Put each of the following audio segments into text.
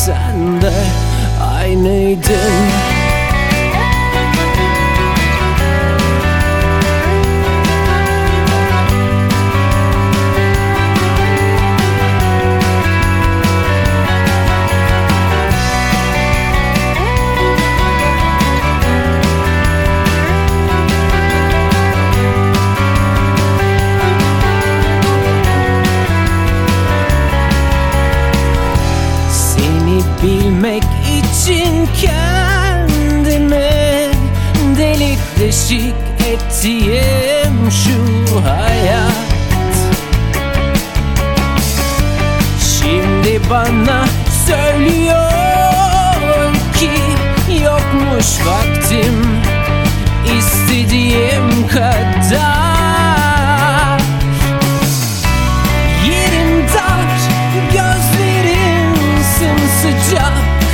sen de aynıydın. Bilmek için kendime delik deşik ettiğim şu hayat şimdi bana söylüyor ki yokmuş vaktim istediğim kadar. Yerim dar, gözlerim sımsıcak,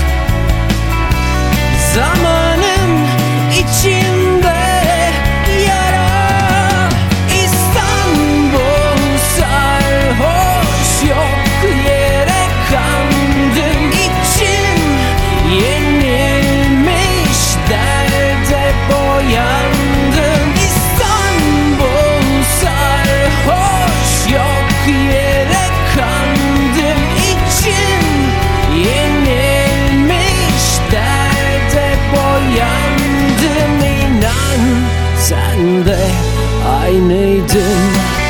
zamanın içinde yara. İstanbul sarhoş, yok yere kandım. İçim yenilmiş, derde boyandım. İstanbul sarhoş, yok yere kandım. İçim yenilmiş, derde boyandım. İnan sen de aynıydın.